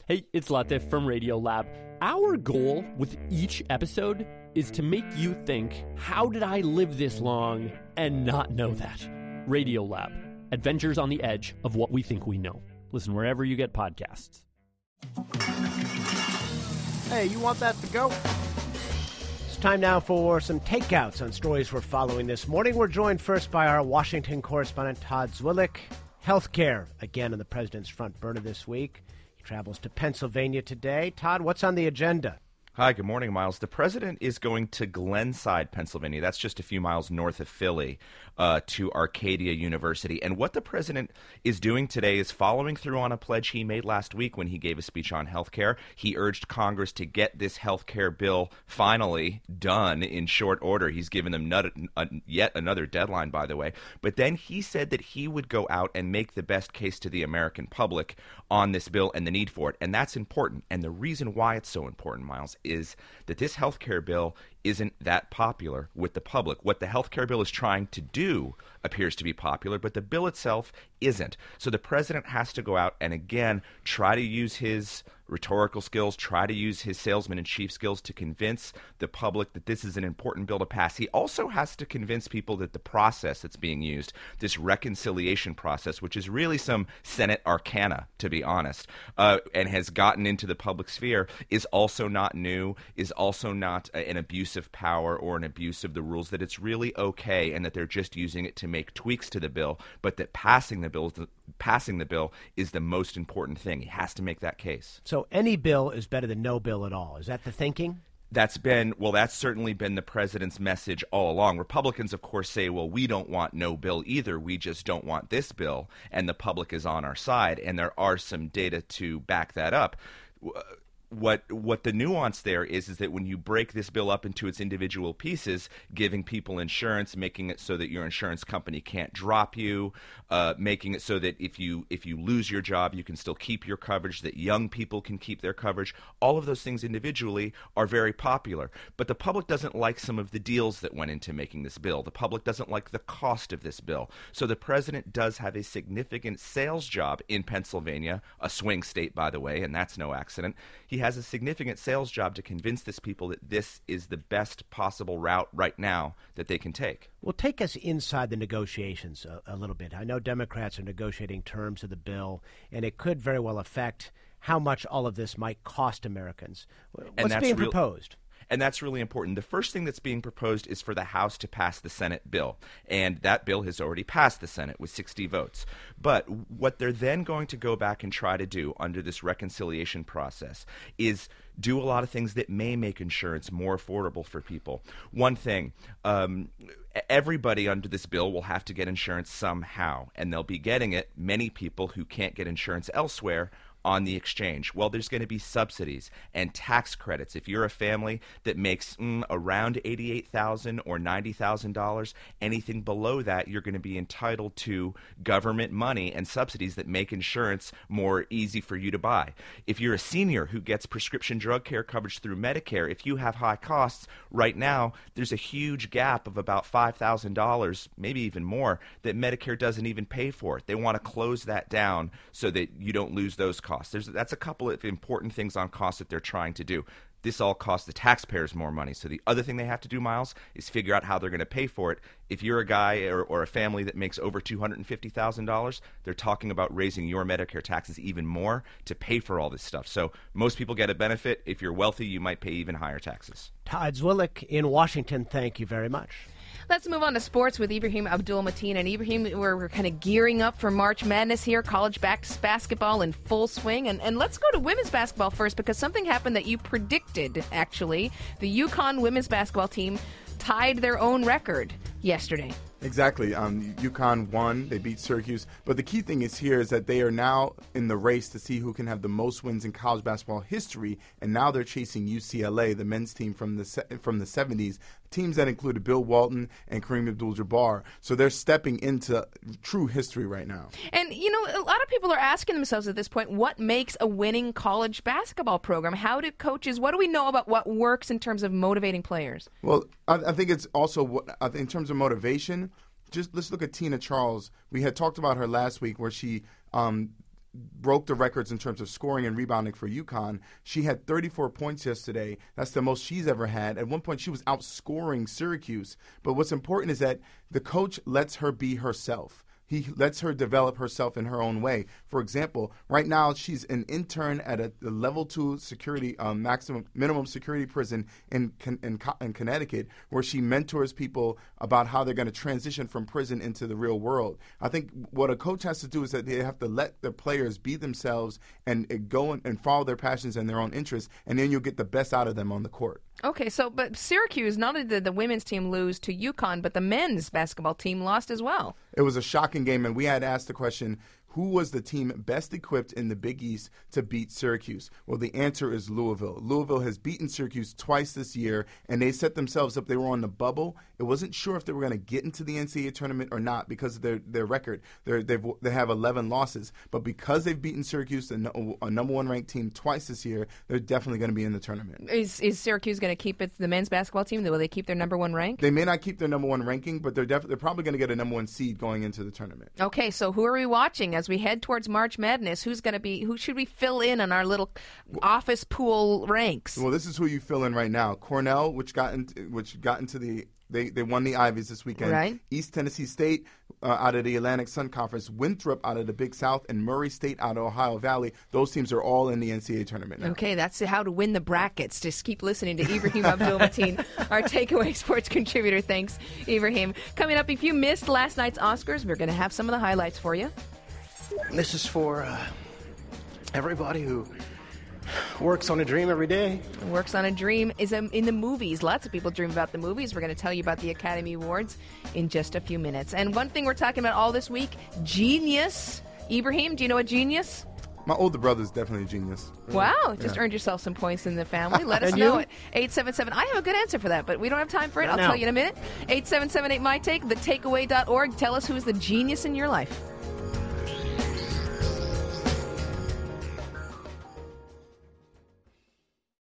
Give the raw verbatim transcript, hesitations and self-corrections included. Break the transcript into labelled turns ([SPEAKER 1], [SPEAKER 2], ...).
[SPEAKER 1] Hey, it's Latif from Radiolab. Our goal with each episode is to make you think, how did I live this long and not know that? Radiolab, adventures on the edge of what we think we know. Listen wherever you get podcasts.
[SPEAKER 2] Hey, you want that to go? It's time now for some takeouts on stories we're following this morning. We're joined first by our Washington correspondent, Todd Zwillich. Healthcare, again, on the president's front burner this week. He travels to Pennsylvania today. Todd, what's on the agenda?
[SPEAKER 3] Hi, good morning, Miles. The president is going to Glenside, Pennsylvania. That's just a few miles north of Philly, uh, to Arcadia University. And what the president is doing today is following through on a pledge he made last week when he gave a speech on health care. He urged Congress to get this health care bill finally done in short order. He's given them not, uh, yet another deadline, by the way. But then he said that he would go out and make the best case to the American public on this bill and the need for it. And that's important. And the reason why it's so important, Miles, is that this health care bill isn't that popular with the public. What the health care bill is trying to do appears to be popular, but the bill itself isn't. So the president has to go out and, again, try to use his rhetorical skills, try to use his salesman-in-chief skills to convince the public that this is an important bill to pass. He also has to convince people that the process that's being used, this reconciliation process, which is really some Senate arcana, to be honest, uh, and has gotten into the public sphere, is also not new, is also not uh, an abuse of power or an abuse of the rules, that it's really okay and that they're just using it to make tweaks to the bill, but that passing the bill, passing the bill is the most important thing. He has to make that case.
[SPEAKER 2] So any bill is better than no bill at all. Is that the thinking?
[SPEAKER 3] That's been, well, that's certainly been the president's message all along. Republicans, of course, say, well, we don't want no bill either. We just don't want this bill, and the public is on our side, and there are some data to back that up. What what the nuance there is is that when you break this bill up into its individual pieces, giving people insurance, making it so that your insurance company can't drop you, uh, making it so that if you if you lose your job, you can still keep your coverage, that young people can keep their coverage, all of those things individually are very popular. But the public doesn't like some of the deals that went into making this bill. The public doesn't like the cost of this bill. So the president does have a significant sales job in Pennsylvania, a swing state, by the way, and that's no accident. He has a significant sales job to convince this people that this is the best possible route right now that they can take.
[SPEAKER 2] Well, take us inside the negotiations a, a little bit. I know Democrats are negotiating terms of the bill, and it could very well affect how much all of this might cost Americans. What's being real- proposed?
[SPEAKER 3] And that's really important. The first thing that's being proposed is for the House to pass the Senate bill. And that bill has already passed the Senate with sixty votes. But what they're then going to go back and try to do under this reconciliation process is do a lot of things that may make insurance more affordable for people. One thing, um, everybody under this bill will have to get insurance somehow. And they'll be getting it, many people who can't get insurance elsewhere, on the exchange. Well, there's going to be subsidies and tax credits. If you're a family that makes mm, around eighty-eight thousand dollars or ninety thousand dollars, anything below that, you're going to be entitled to government money and subsidies that make insurance more easy for you to buy. If you're a senior who gets prescription drug care coverage through Medicare, if you have high costs right now, there's a huge gap of about five thousand dollars, maybe even more, that Medicare doesn't even pay for. They want to close that down so that you don't lose those costs. Costs. There's, that's a couple of important things on costs that they're trying to do. This all costs the taxpayers more money. So the other thing they have to do, Miles, is figure out how they're going to pay for it. If you're a guy or, or a family that makes over two hundred fifty thousand dollars, they're talking about raising your Medicare taxes even more to pay for all this stuff. So most people get a benefit. If you're wealthy, you might pay even higher taxes.
[SPEAKER 2] Todd Zwillich in Washington, thank you very much.
[SPEAKER 4] Let's move on to sports with Ibrahim Abdul-Mateen. And Ibrahim, we're, we're kind of gearing up for March Madness here, college basketball in full swing. And, and let's go to women's basketball first, because something happened that you predicted, actually. The UConn women's basketball team tied their own record yesterday.
[SPEAKER 5] Exactly. Um, UConn won. They beat Syracuse. But the key thing is here is that they are now in the race to see who can have the most wins in college basketball history. And now they're chasing U C L A, the men's team from the se- from the seventies, teams that included Bill Walton and Kareem Abdul-Jabbar. So they're stepping into true history right now.
[SPEAKER 4] And, you know, a lot of people are asking themselves at this point, what makes a winning college basketball program? How do coaches, what do we know about what works in terms of motivating players?
[SPEAKER 5] Well, I, I think it's also, in terms of motivation, just let's look at Tina Charles. We had talked about her last week where she um, broke the records in terms of scoring and rebounding for UConn. She had thirty-four points yesterday. That's the most she's ever had. At one point, she was outscoring Syracuse. But what's important is that the coach lets her be herself. He lets her develop herself in her own way. For example, right now she's an intern at a, a level two security, um, maximum minimum security prison in, in in Connecticut, where she mentors people about how they're going to transition from prison into the real world. I think what a coach has to do is that they have to let the players be themselves and, and go and, and follow their passions and their own interests, and then you'll get the best out of them on the court.
[SPEAKER 4] Okay, so but Syracuse, not only did the women's team lose to UConn, but the men's basketball team lost as well.
[SPEAKER 5] It was a shocking game, and we had asked the question, who was the team best equipped in the Big East to beat Syracuse? Well, the answer is Louisville. Louisville has beaten Syracuse twice this year, and they set themselves up. They were on the bubble. It wasn't sure if they were going to get into the N C double A tournament or not because of their, their record. They're, they've, they have eleven losses. But because they've beaten Syracuse, a, no, a number one ranked team, twice this year, they're definitely going to be in the tournament.
[SPEAKER 4] Is, is Syracuse going to keep it, the men's basketball team? Will they keep their number one rank?
[SPEAKER 5] They may not keep their number one ranking, but they're, def- they're probably going to get a number one seed going into the tournament.
[SPEAKER 4] Okay, so who are we watching as we head towards March Madness? Who's going to be? Who should we fill in on our little office pool ranks?
[SPEAKER 5] Well, this is who you fill in right now. Cornell, which got into, which got into the they they won the Ivies this weekend.
[SPEAKER 4] Right.
[SPEAKER 5] East Tennessee State uh, out of the Atlantic Sun Conference, Winthrop out of the Big South, and Murray State out of Ohio Valley. Those teams are all in the N C double A tournament now.
[SPEAKER 4] Okay, that's how to win the brackets. Just keep listening to Ibrahim Abdul-Mateen, our takeaway sports contributor. Thanks, Ibrahim. Coming up, if you missed last night's Oscars, we're going to have some of the highlights for you.
[SPEAKER 6] This is for uh, everybody who works on a dream every day.
[SPEAKER 4] Works on a dream is um, in the movies. Lots of people dream about the movies. We're going to tell you about the Academy Awards in just a few minutes. And one thing we're talking about all this week, genius. Ibrahim, do you know a genius?
[SPEAKER 5] My older brother's definitely a genius.
[SPEAKER 4] Wow, just
[SPEAKER 5] Yeah.
[SPEAKER 4] earned yourself some points in the family. Let us
[SPEAKER 2] And
[SPEAKER 4] know
[SPEAKER 2] you?
[SPEAKER 4] it. eight seven seven. I have a good answer for that, but we don't have time for it.
[SPEAKER 2] Not
[SPEAKER 4] I'll
[SPEAKER 2] now.
[SPEAKER 4] tell you in a minute. eight seven seven eight, my take, the takeaway dot org. Tell us who's the genius in your life.